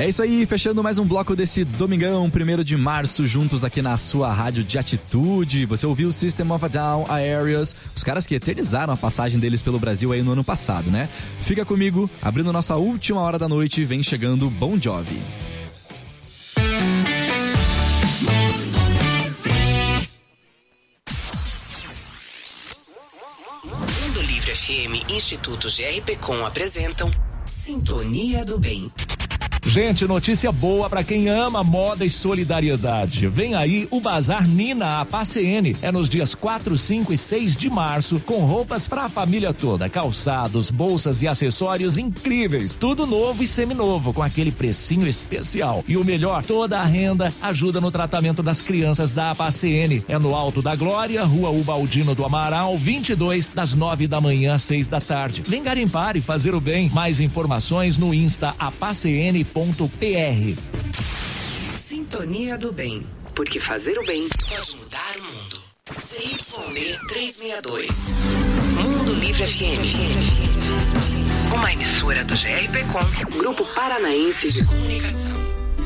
É isso aí, fechando mais um bloco desse domingão, 1º de março, juntos aqui na sua rádio de atitude. Você ouviu o System of a Down, Aéreas, os caras que eternizaram a passagem deles pelo Brasil aí no ano passado, né? Fica comigo, abrindo nossa última hora da noite, vem chegando Bon Jovi. Mundo Livre FM e Instituto GRPcom apresentam Sintonia do Bem. Gente, notícia boa pra quem ama moda e solidariedade. Vem aí o Bazar Nina APACN. É nos dias 4, 5 e 6 de março, com roupas pra família toda, calçados, bolsas e acessórios incríveis. Tudo novo e seminovo, com aquele precinho especial. E o melhor, toda a renda ajuda no tratamento das crianças da APACN. É no Alto da Glória, Rua Ubaldino do Amaral, 22, das 9 da manhã às 6 da tarde. Vem garimpar e fazer o bem. Mais informações no Insta apacn.pr. Sintonia do Bem, porque fazer o bem pode mudar o mundo. CYD 362, Mundo Livre FM, uma emissora do GRPcom, Grupo Paranaense de Comunicação.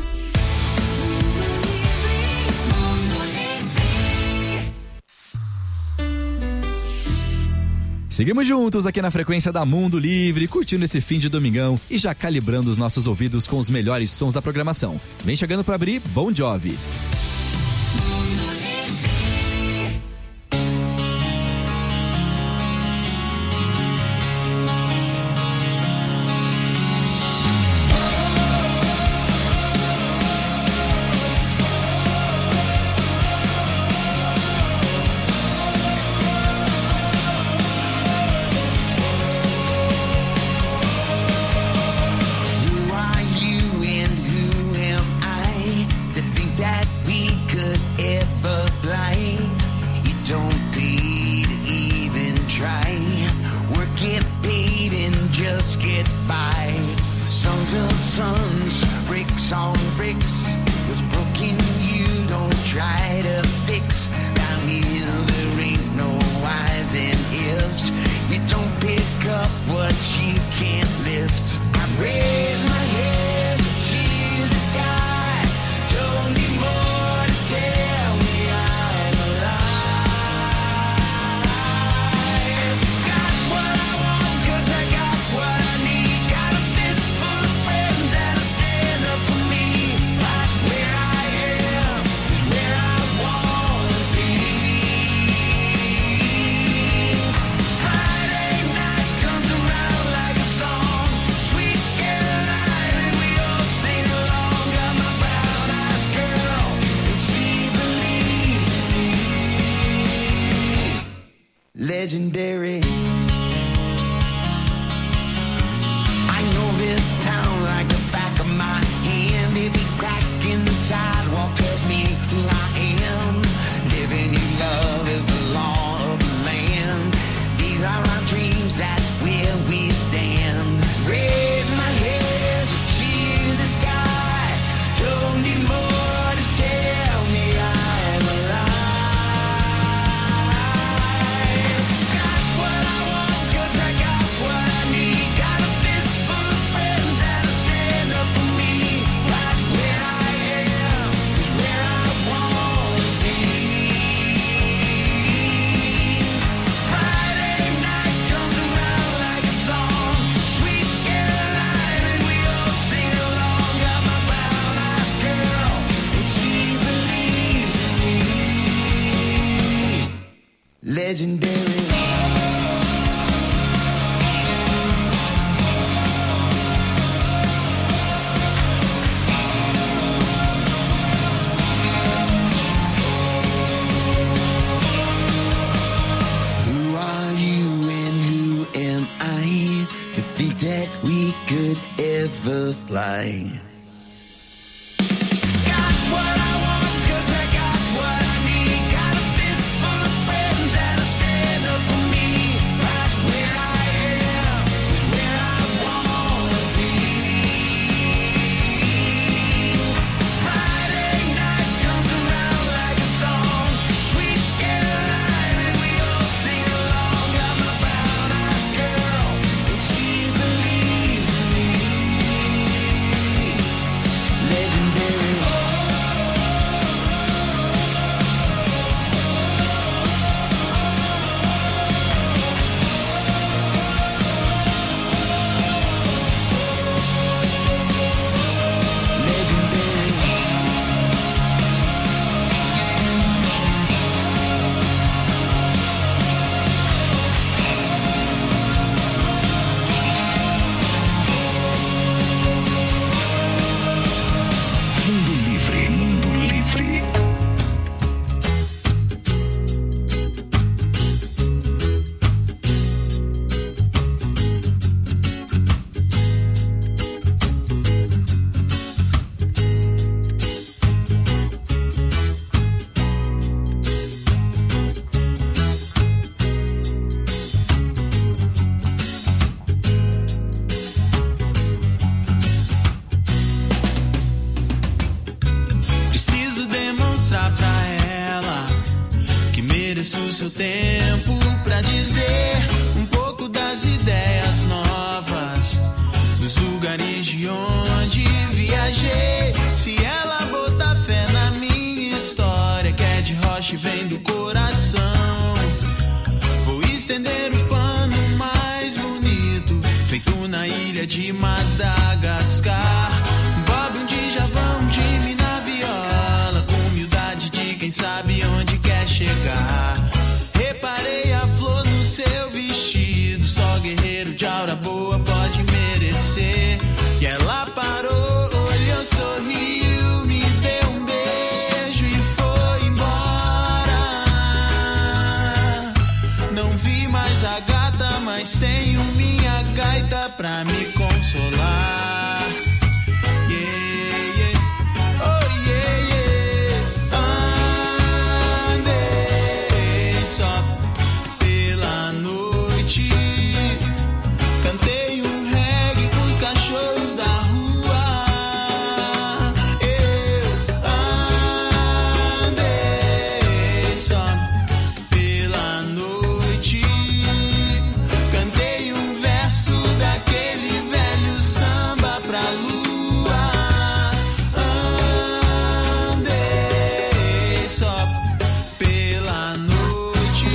Seguimos juntos aqui na frequência da Mundo Livre, curtindo esse fim de domingão e já calibrando os nossos ouvidos com os melhores sons da programação. Vem chegando para abrir Bon Jovi. Legendary. I know this town like the back of my hand. Every crack in the sidewalk tells me who I am. Living in love is the law of the land. These are our dreams, that's where we stand. Raise my hands to the sky. Don't need more to tell me I'm alive. Legendary. Who are you and who am I to think that we could ever fly? Legendary. mereço o seu tempo pra dizer um pouco das ideias novas, dos lugares de onde viajei. Se ela botar fé na minha história, que é de rocha e vem do coração, vou estender o pano mais bonito, feito na ilha de Madagascar. Bob, um Djavan, um Jimmy na viola, com humildade de quem sabe onde quer chegar. Reparei a flor no seu vestido, só guerreiro de aura boa pode merecer. E ela parou, olhou, sorriu, me deu um beijo e foi embora. Não vi mais a gata, mas tenho minha gaita pra me consolar. Yeah, yeah. Oh, yeah, yeah. Andei só pela noite, cantei um reggae pros cachorros da rua. Eu andei só pela noite, cantei um verso daquele velho samba pra lua. Andei só pela noite.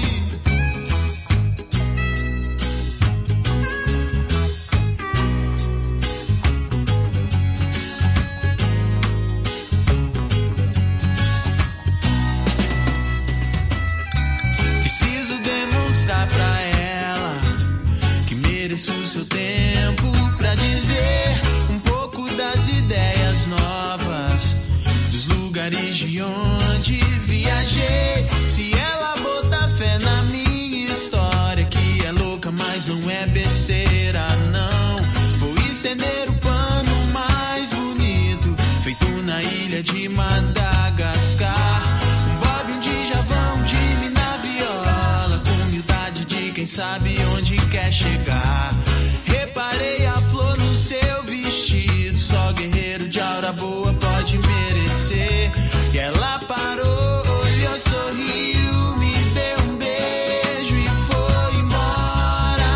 Preciso demonstrar pra ela que mereço o seu tempo pra dizer um pouco das ideias novas, dos lugares de onde viajei. Se ela botar fé na minha história, que é louca, mas não é besteira, não. Vou estender o pano mais bonito, feito na ilha de Madagascar. Um Bob, um Djavan, um Jimmy na viola, com humildade de quem sabe onde quer chegar. Reparei a flor no seu vestido, só guerreiro de aura boa pode merecer. E ela parou, olhou, sorriu, me deu um beijo e foi embora.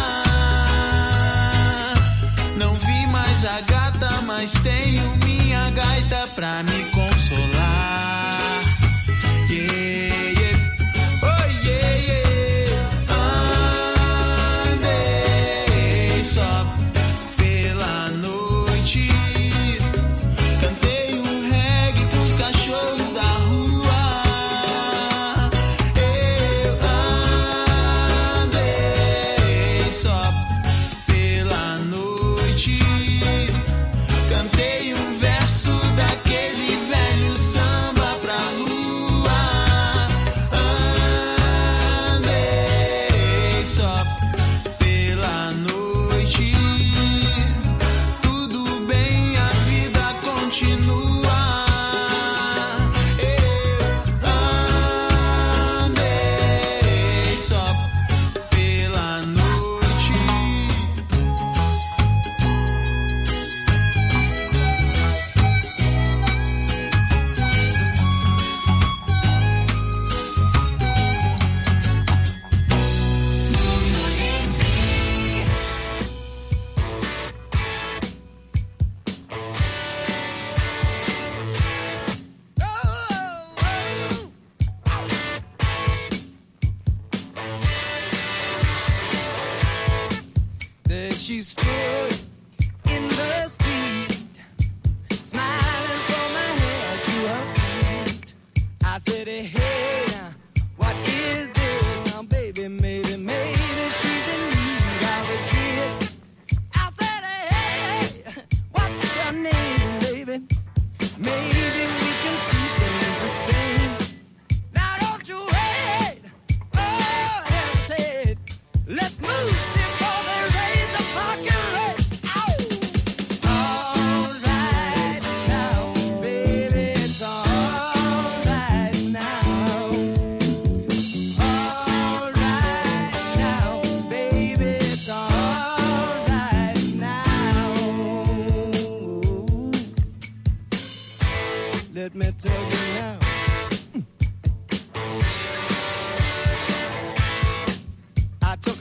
Não vi mais a gata, mas tenho minha gaita pra me consolar. Yeah, yeah. Oh, yeah, yeah. Andei só pela noite, cantei um reggae pros cachorros da rua. Eu andei só pela noite, cantei um verso daquele velho samba pra lua. Andei só pela noite. Tudo bem, a vida continua. Eu andei só pela noite. There she stood in the street, smiling from her head to her feet. I said, hey, what is this now, baby? Maybe she's in need of a kiss. I said, hey, what's your name, baby? Maybe we can see things the same. Now don't you wait, oh, hesitate. Let's move before they raise the parking rate. All right now, baby, it's all right now.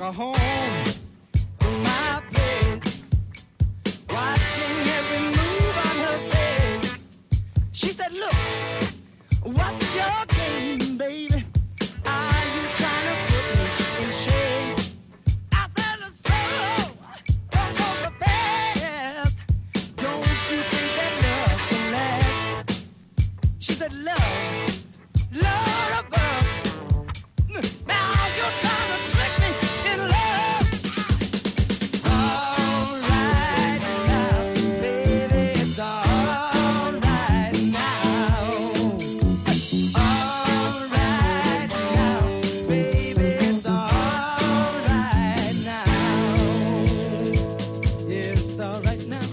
her home to my place, watching every move on her face. She said, look, what's your game, baby? Are you trying to put me in shame? I said, slow, don't go so fast. Don't you think that love can last? She said, love, love above. Now you're trying to trick me in love. All right now, baby, it's all right now. All right now, baby, it's all right now. Yeah, it's all right now.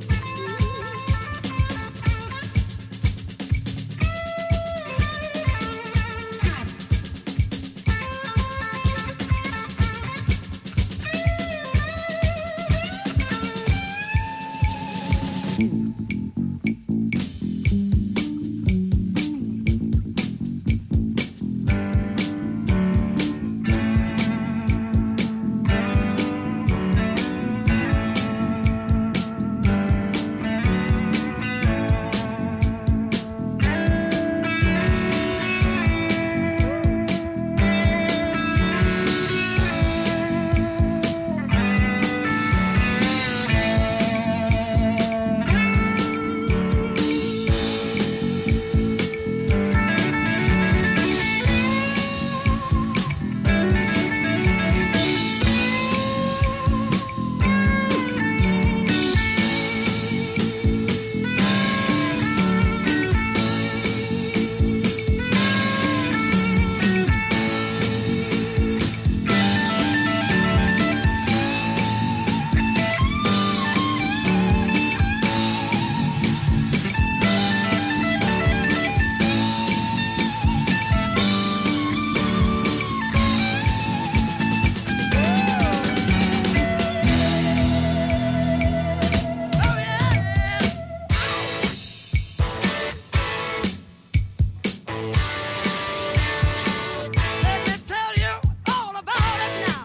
Let me tell you all about it now.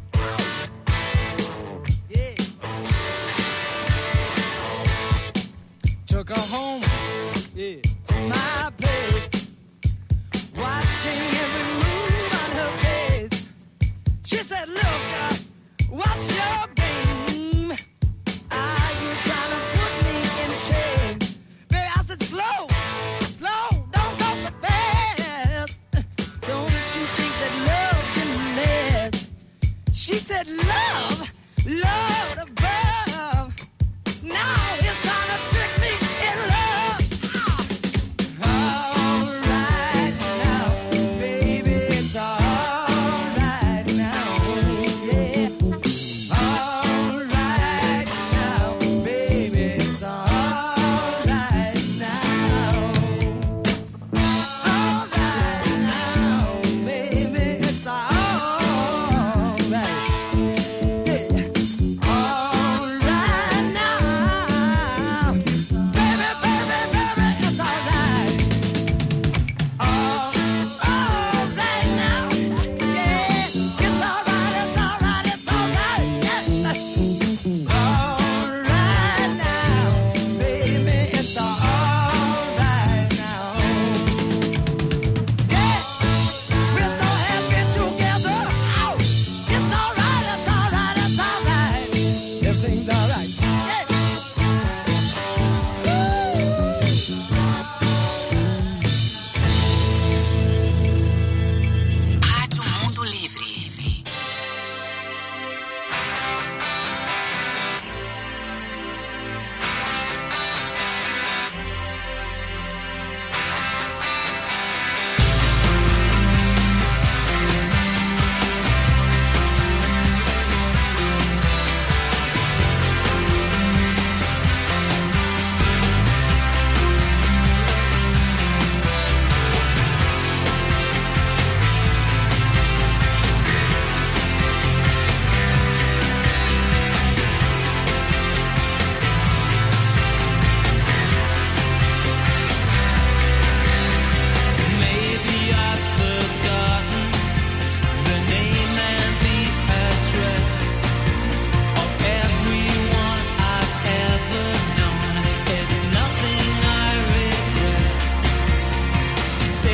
Yeah. Took her home, yeah, to my place, watching every move on her face. She said, look, what's your game? Are you trying to put me in shame? Baby, I said, slow, slow, don't go so fast. Don't you think that love can last? She said, love, love above. Now it's trying to trick me in love. All right now, baby, it's all right now, yeah. All right now, baby, it's all right now. All right now, baby, it's all right. Yeah. All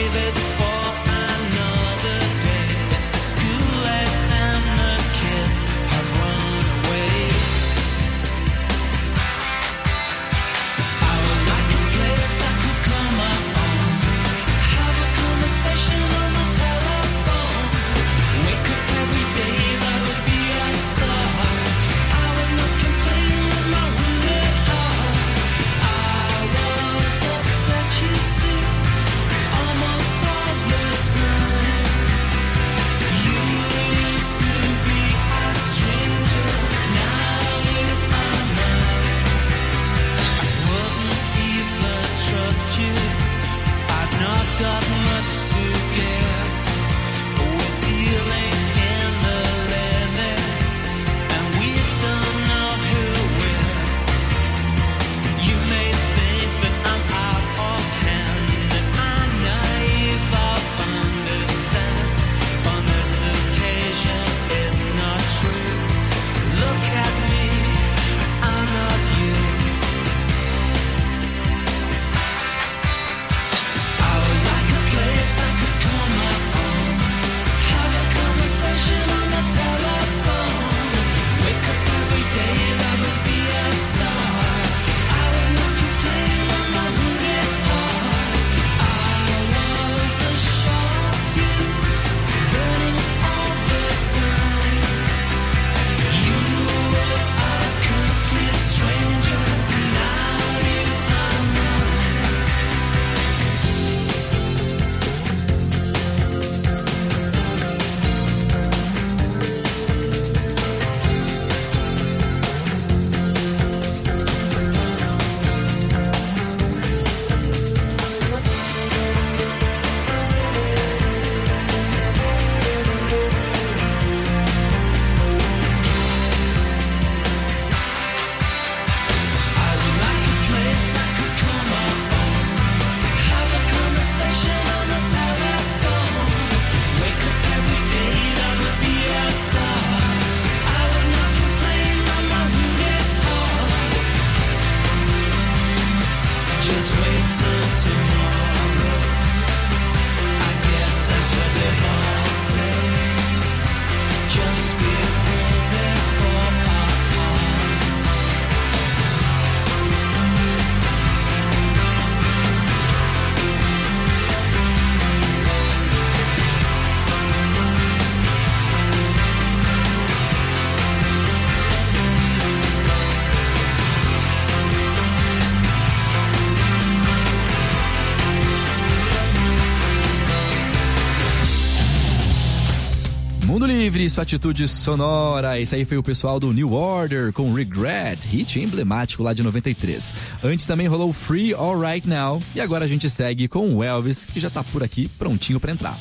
Livre, sua atitude sonora. Esse aí foi o pessoal do New Order com Regret, hit emblemático lá de 93. Antes também rolou Free All Right Now. E agora a gente segue com o Elvis, que já tá por aqui, prontinho pra entrar.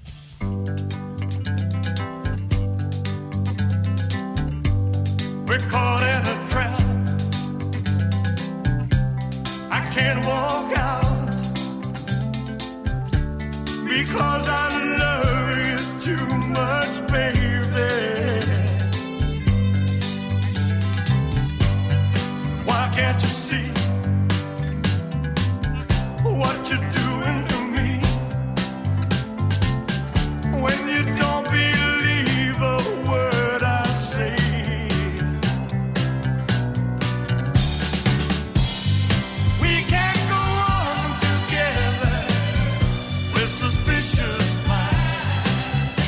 We're caught in a trap. I can't walk out because I love you too much, baby. Why can't you see what you're doing to me when you don't believe a word I say? Suspicious minds,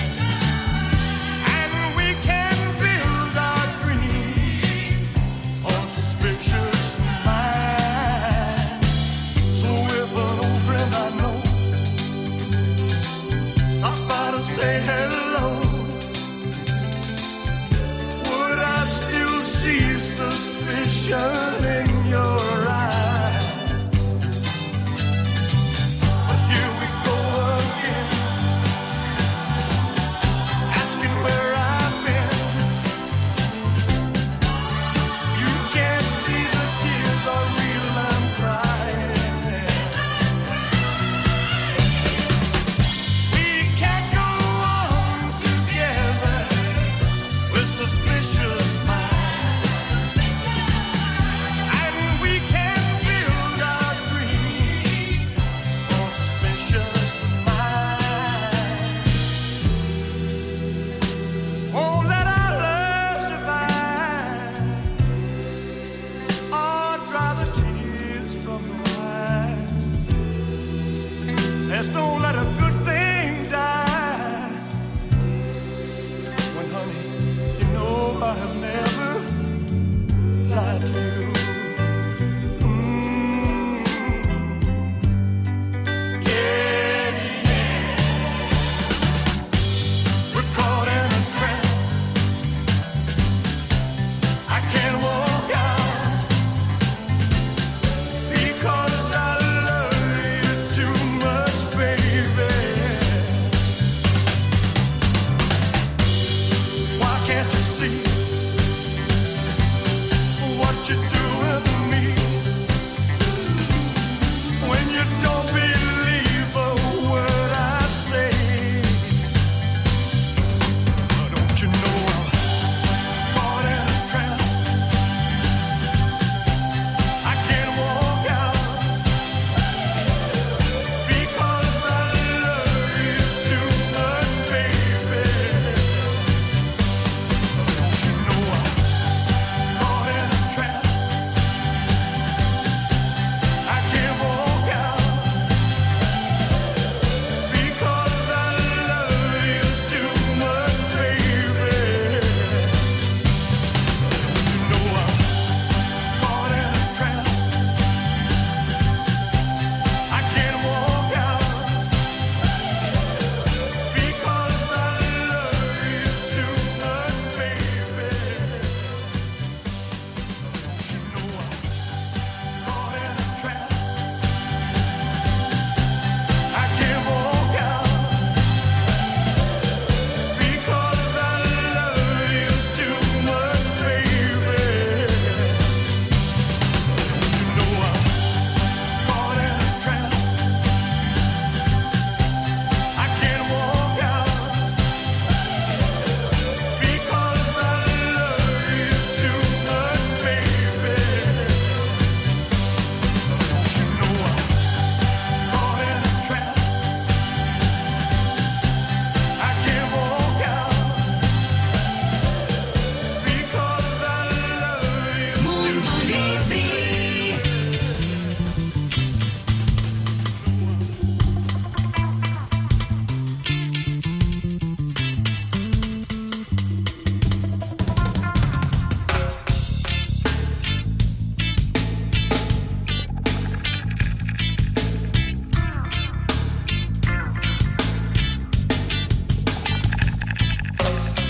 and we can build our dreams on suspicious minds. So if an old friend I know stops by to say hello, would I still see suspicion in your eyes? Suspicious minds,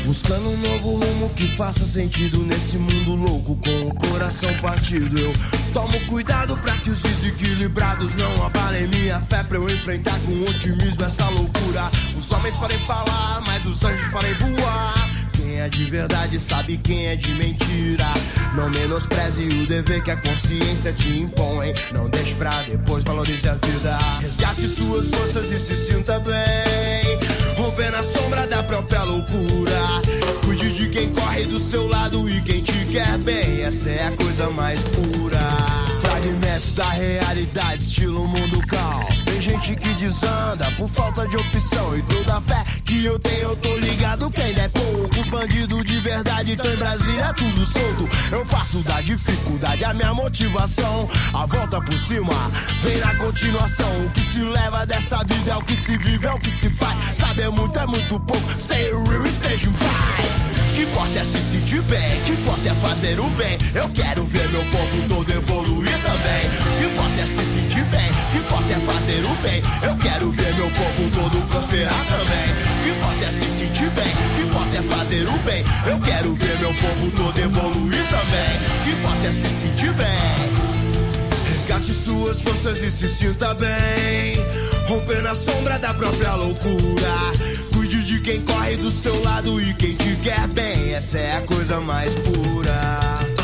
Buscando um novo rumo que faça sentido nesse mundo louco, com o coração partido. Eu tomo cuidado pra que os desequilibrados não abalem minha fé, pra eu enfrentar com otimismo essa loucura. Os homens podem falar, mas os anjos podem voar. Quem é de verdade sabe quem é de mentira. Não menospreze o dever que a consciência te impõe. Não deixe pra depois, valorize a vida. Resgate suas forças e se sinta bem, romper na sombra da própria loucura. Cuide de quem corre do seu lado e quem te quer bem. Essa é a coisa mais pura. Fragmentos da realidade, estilo mundo calmo. Tem gente que desanda por falta de opção. E toda a fé que eu tenho, eu tô ligado que ainda é pouco. Os bandidos de verdade estão em Brasília, tudo solto. Eu faço da dificuldade a minha motivação. A volta por cima vem na continuação. O que se leva dessa vida é o que se vive, é o que se faz. Saber muito é muito pouco. Stay real, esteja em paz. Que importa é se sentir bem, que importa é fazer o bem. Eu quero ver meu povo todo evoluir também. Que importa é se sentir bem, que importa é fazer o bem. Eu quero ver meu povo todo prosperar também. Que importa é se sentir bem, que importa é fazer o bem. Eu quero ver meu povo todo evoluir também. Que importa é se sentir bem. Resgate suas forças e se sinta bem, romper na sombra da própria loucura. Cuide de quem corre do seu lado e quem te quer bem. Essa é a coisa mais pura.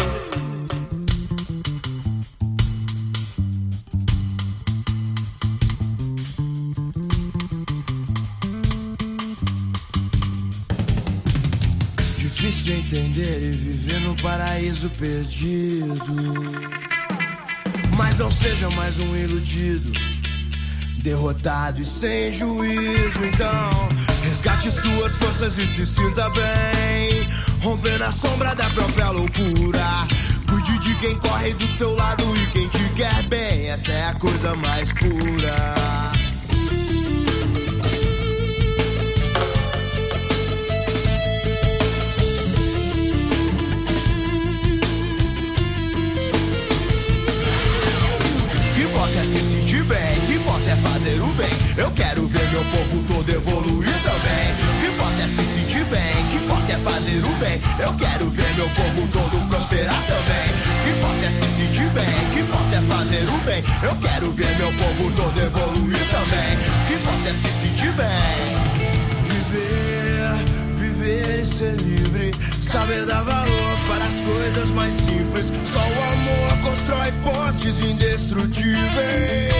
Difícil entender e viver no paraíso perdido. Mas não seja mais um iludido, derrotado e sem juízo. Então, resgate suas forças e se sinta bem, romper na sombra da própria loucura. Cuide de quem corre do seu lado e quem te quer bem. Essa é a coisa mais pura. Se sentir bem, que importa é fazer o bem. Eu quero ver meu povo todo evoluir também. Que importa é se sentir bem, que importa é fazer o bem. Eu quero ver meu povo todo prosperar também. Que importa é se sentir bem, que importa é fazer o bem. Eu quero ver meu povo todo evoluir também. Que importa é se sentir bem. Viver e ser livre, saber dar valor para as coisas mais simples. Só o amor constrói pontes indestrutíveis.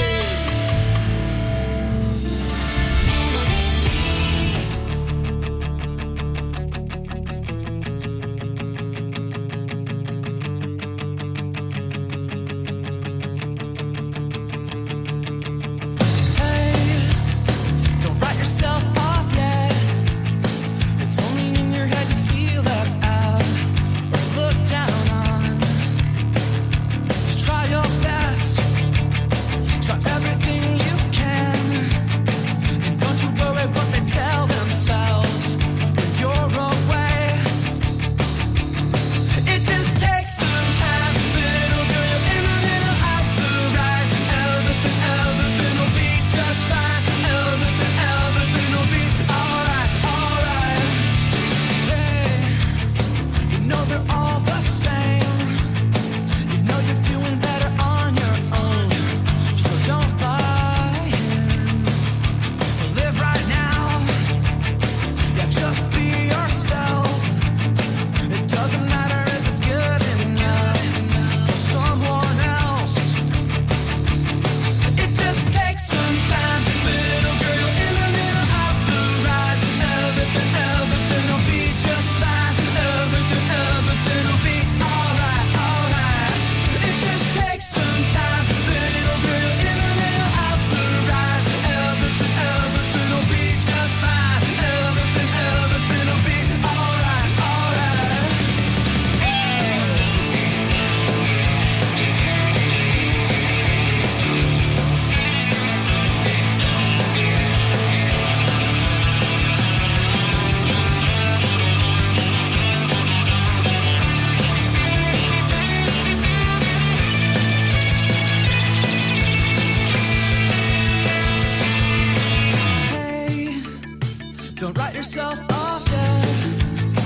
Don't write yourself off yet.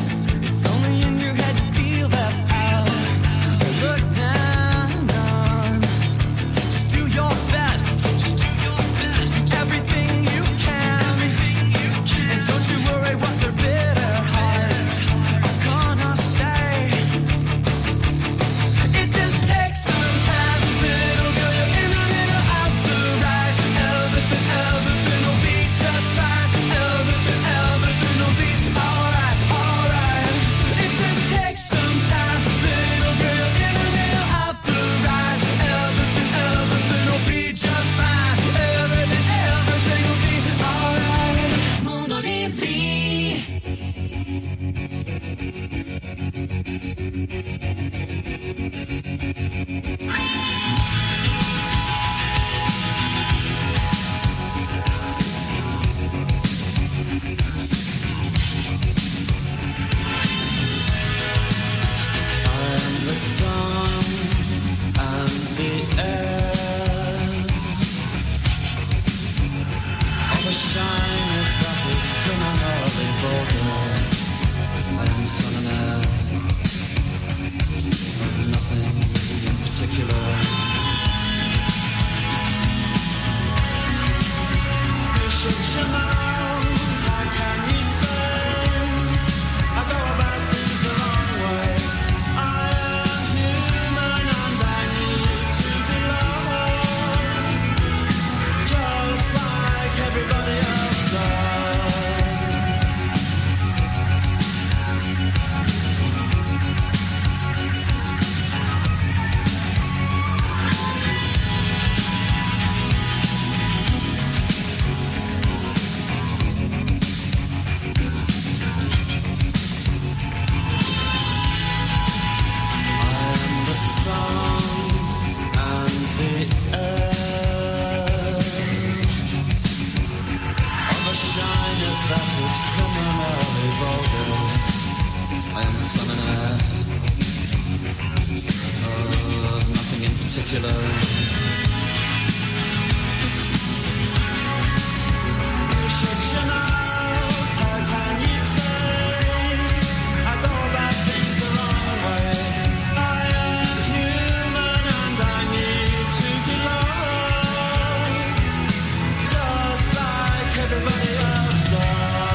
is that it's criminally vulgar. I am the son and heir of nothing in particular. You should know, how can you say I go about things the wrong way? I am human and I need to be loved, just like everybody else does.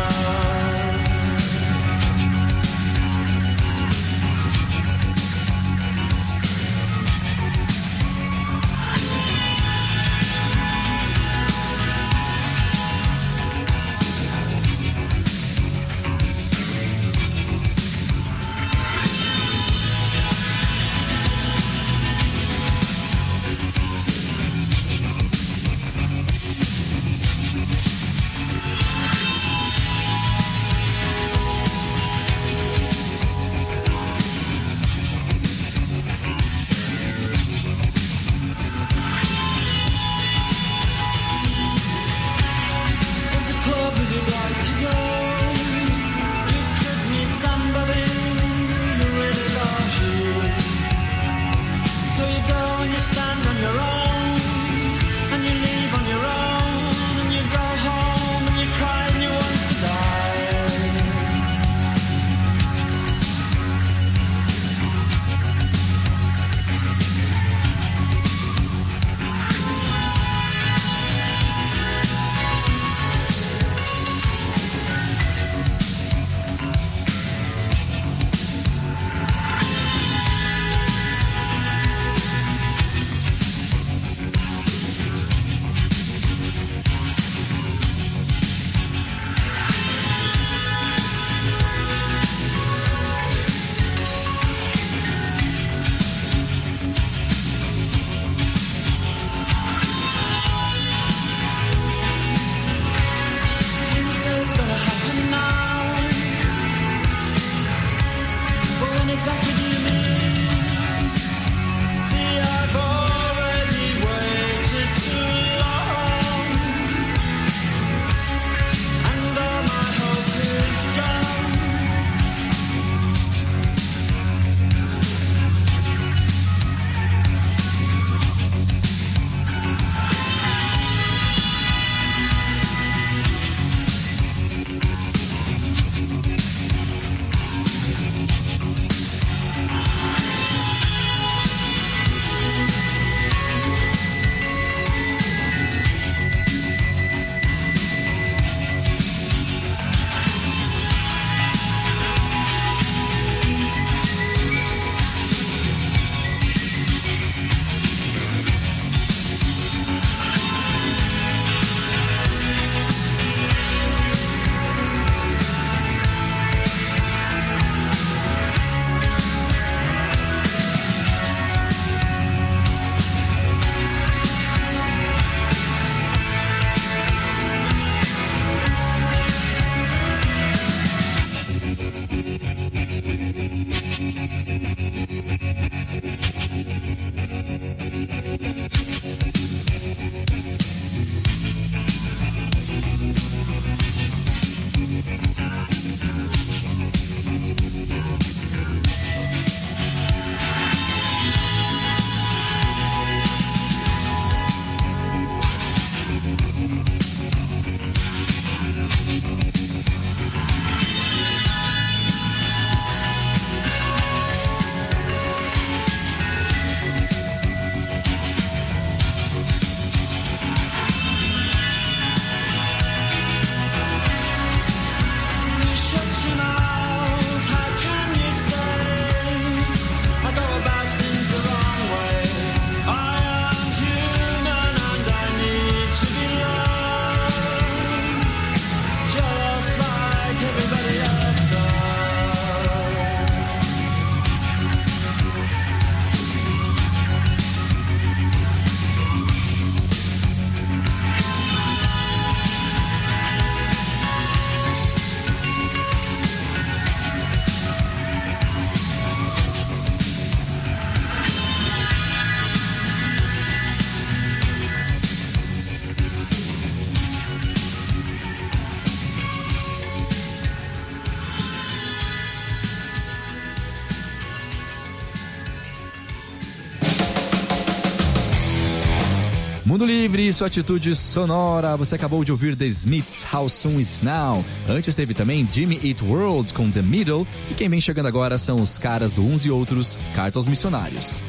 Mundo Livre, sua atitude sonora. Você acabou de ouvir The Smiths, How Soon Is Now. Antes teve também Jimmy Eat World com The Middle. E quem vem chegando agora são os caras do Uns e Outros, Carta aos Missionários.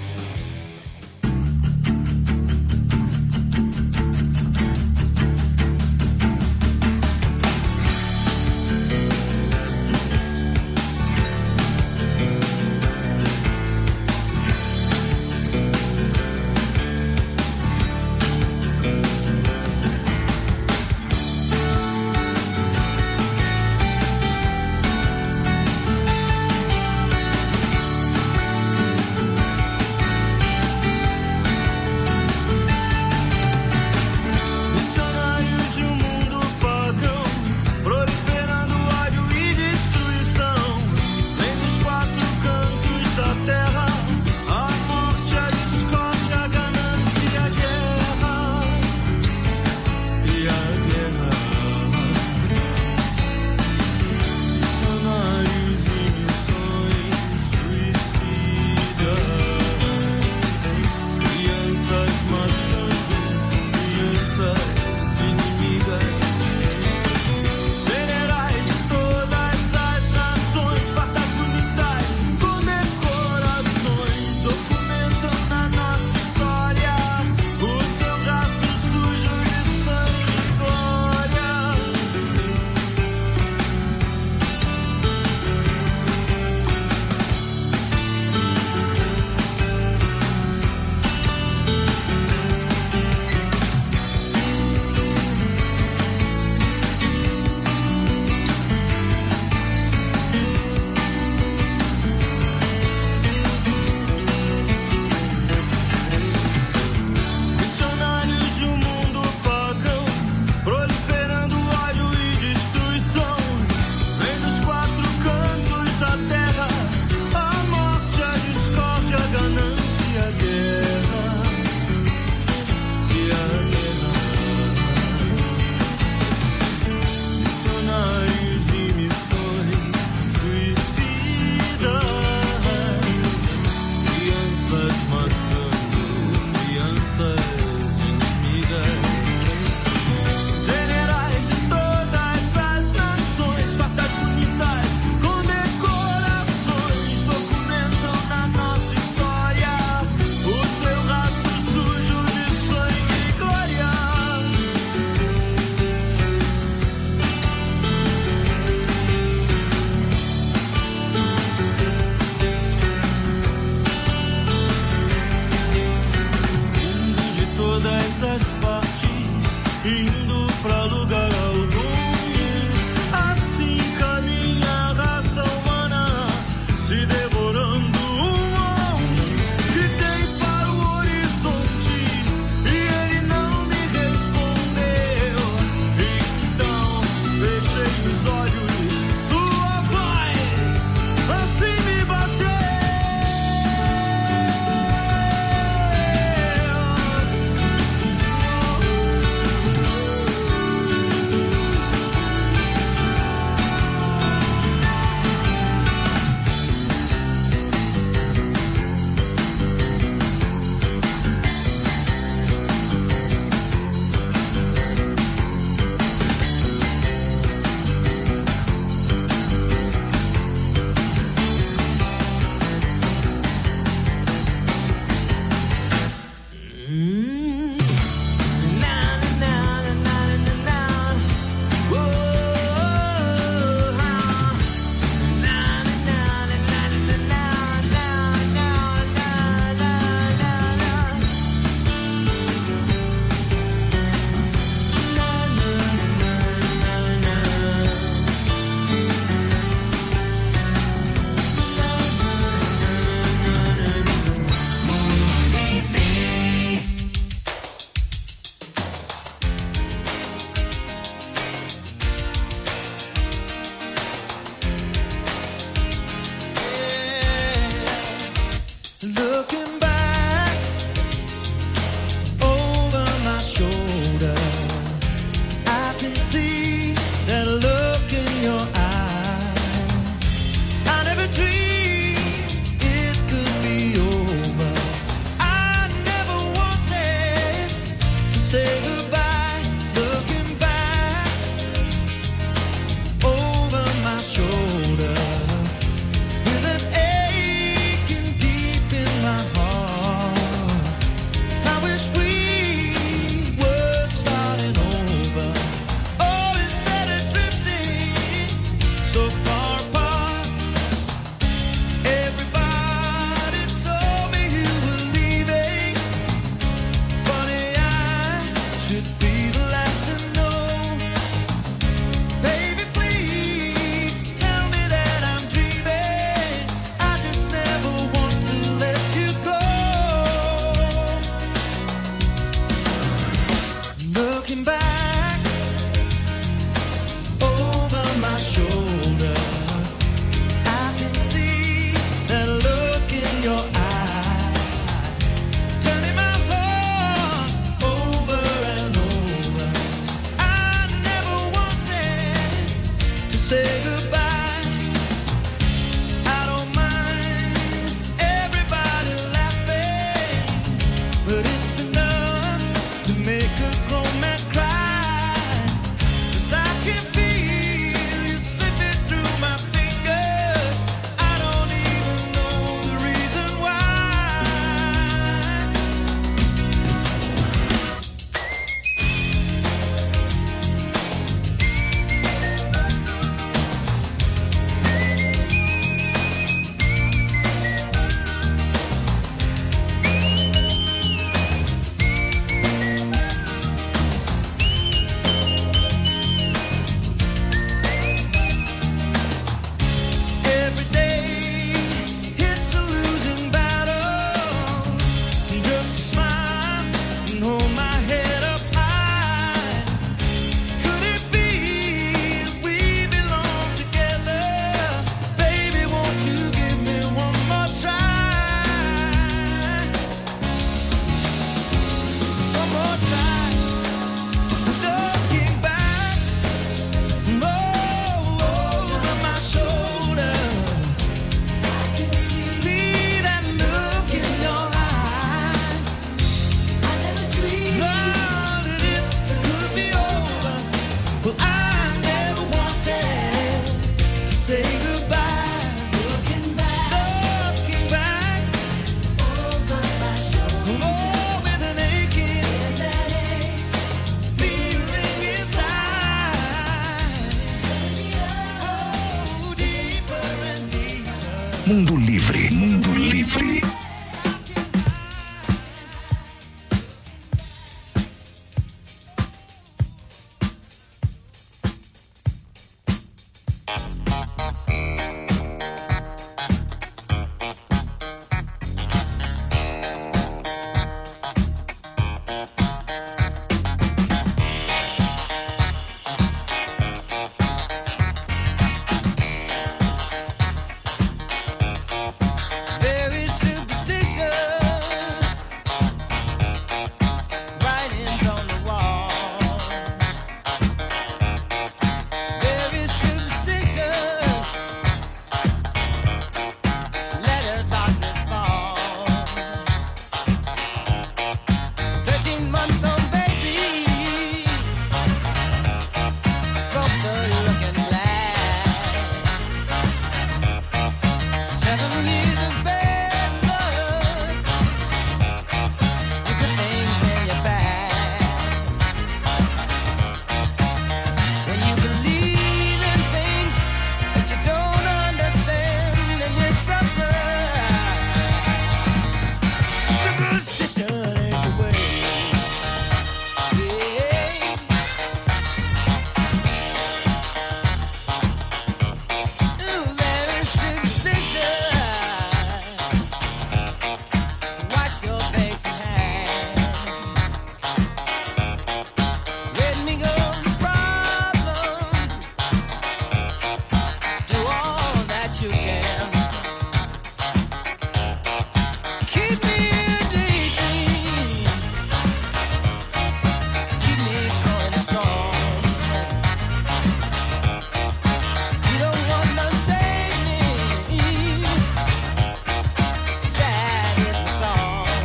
Mundo Livre. Mundo Livre. Very superstitious. Writings on the wall. Very superstitious. Letters start to fall. 13-month-old baby broke the looking glass. 7 years of bad luck. You put things in your past. When you believe in things that you don't understand, and you suffer. Superstition ain't the way. Ooh, very superstitious. Wash your face and hands. Let me go the problem. Do all that you can. Keep me daydream. Keep me going strong. You don't want no saving. Sad is the song.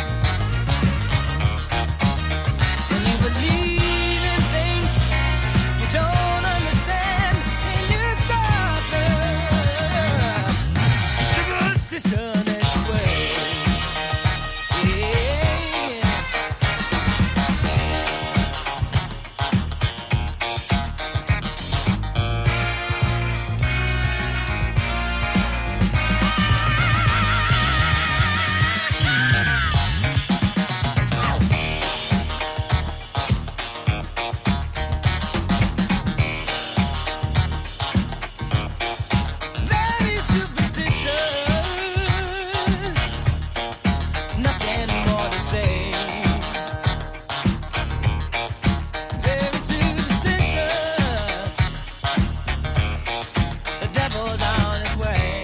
When you believe in things you don't understand, and you suffer. Superstition is the way. Yeah. Very superstitious. Nothing more to say. Very superstitious. The devil's on his way.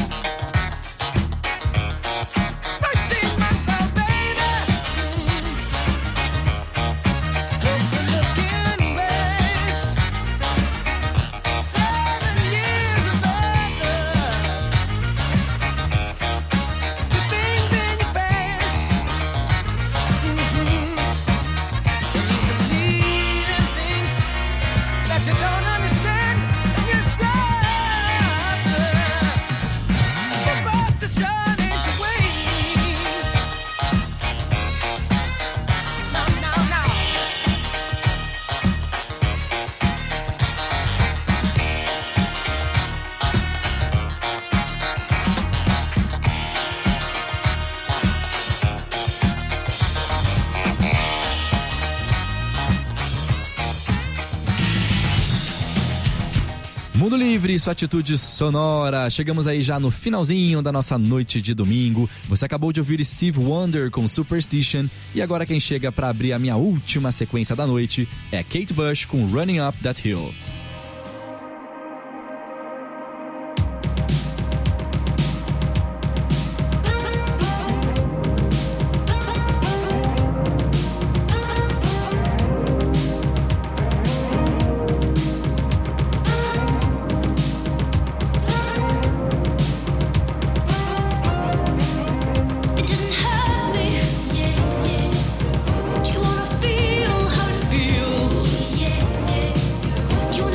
13-month-old baby. Broke the looking glass. 7 years of bad luck. Put things in your past. When you believe in things that you don't understand, and you suffer. Superstition ain't the way. No, no, no. Mundo Livre, sua atitude sonora. Chegamos aí já no finalzinho da nossa noite de domingo. Você acabou de ouvir Steve Wonder com Superstition. E agora quem chega pra abrir a minha última sequência da noite é Kate Bush com Running Up That Hill. It doesn't hurt me, yeah, yeah. Do you wanna feel how it feels? Yeah, yeah. Do you wanna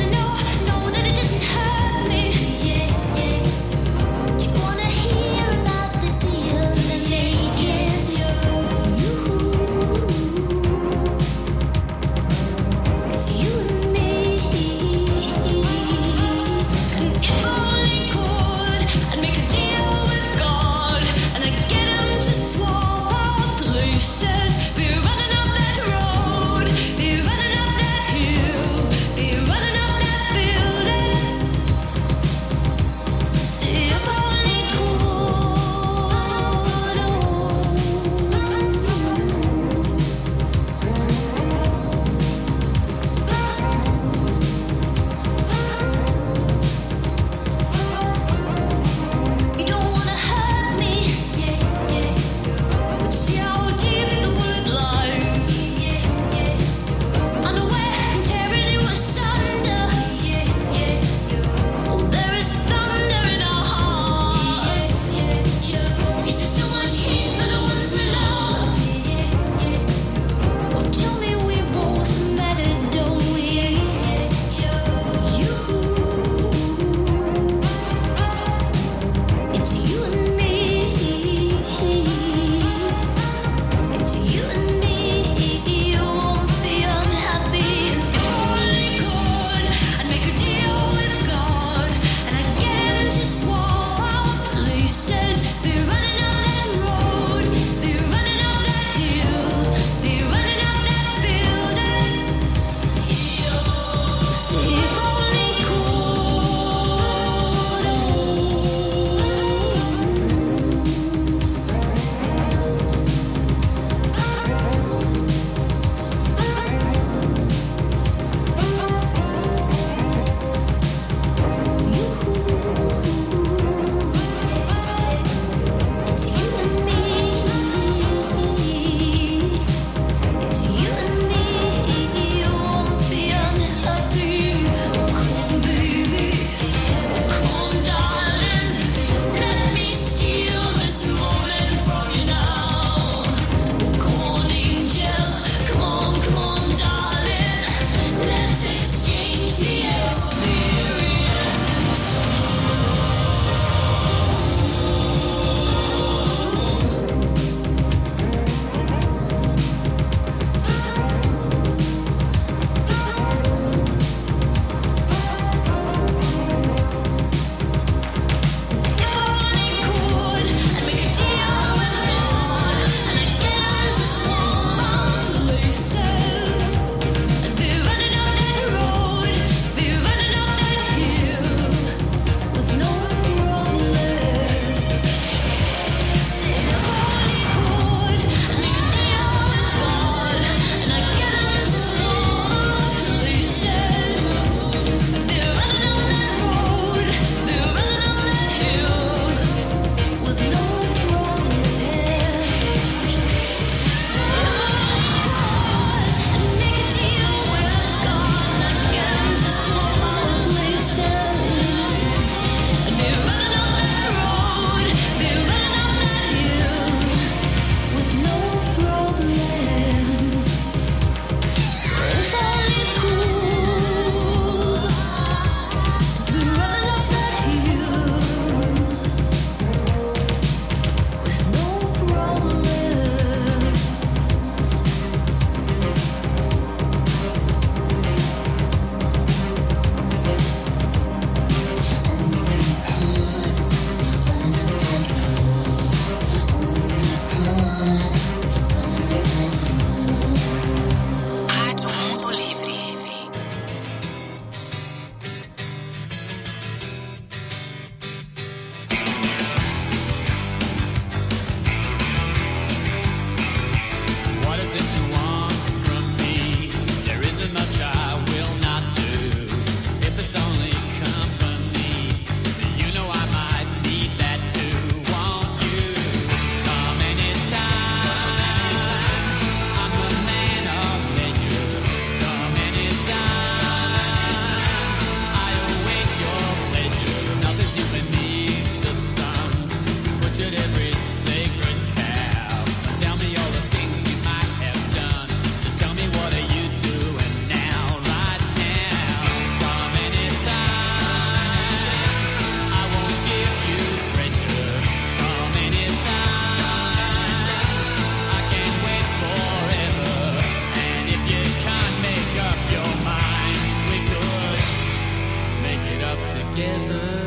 together.